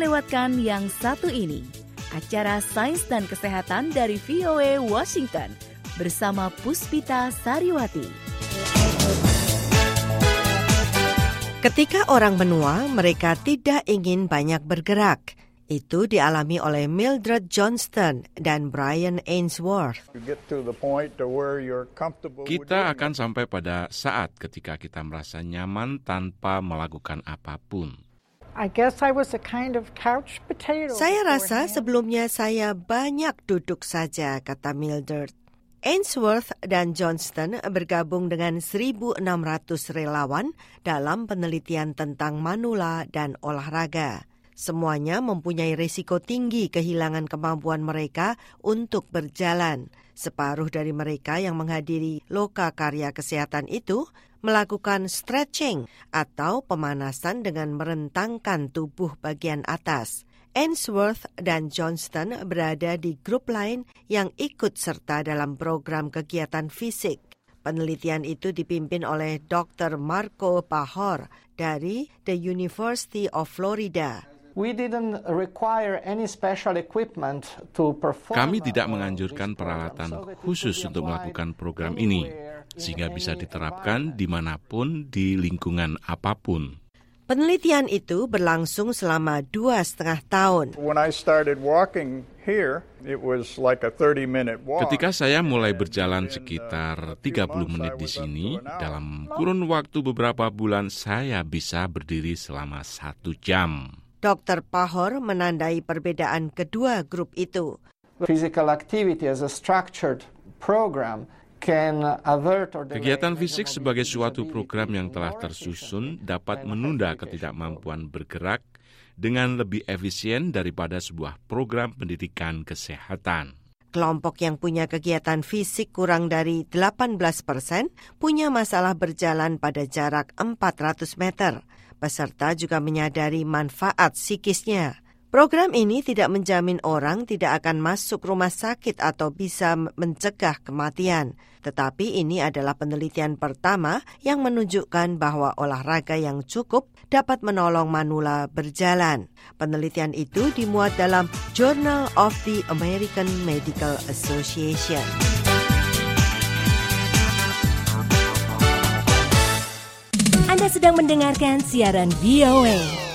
lewatkan yang satu ini, acara Sains dan Kesehatan dari VOA Washington bersama Puspita Sariwati. Ketika orang menua, mereka tidak ingin banyak bergerak. Itu dialami oleh Mildred Johnston dan Brian Ainsworth. Kita akan sampai pada saat ketika kita merasa nyaman tanpa melakukan apapun. Saya rasa sebelumnya saya banyak duduk saja, kata Mildred. Ainsworth dan Johnston bergabung dengan 1.600 relawan dalam penelitian tentang manula dan olahraga. Semuanya mempunyai risiko tinggi kehilangan kemampuan mereka untuk berjalan. Separuh dari mereka yang menghadiri loka karya kesehatan itu melakukan stretching atau pemanasan dengan merentangkan tubuh bagian atas. Ainsworth dan Johnston berada di grup lain yang ikut serta dalam program kegiatan fisik. Penelitian itu dipimpin oleh Dr. Marco Pahor dari The University of Florida. Kami tidak menganjurkan peralatan khusus untuk melakukan program ini, sehingga bisa diterapkan dimanapun di lingkungan apapun. Penelitian itu berlangsung selama 2,5 tahun. Ketika saya mulai berjalan sekitar 30 menit di sini, dalam kurun waktu beberapa bulan saya bisa berdiri selama 1 jam. Dr. Pahor menandai perbedaan kedua grup itu. Kegiatan fisik sebagai suatu program yang telah tersusun dapat menunda ketidakmampuan bergerak dengan lebih efisien daripada sebuah program pendidikan kesehatan. Kelompok yang punya kegiatan fisik kurang dari 18% punya masalah berjalan pada jarak 400 meter. Peserta juga menyadari manfaat psikisnya. Program ini tidak menjamin orang tidak akan masuk rumah sakit atau bisa mencegah kematian. Tetapi ini adalah penelitian pertama yang menunjukkan bahwa olahraga yang cukup dapat menolong manula berjalan. Penelitian itu dimuat dalam Journal of the American Medical Association. Anda sedang mendengarkan siaran VOA.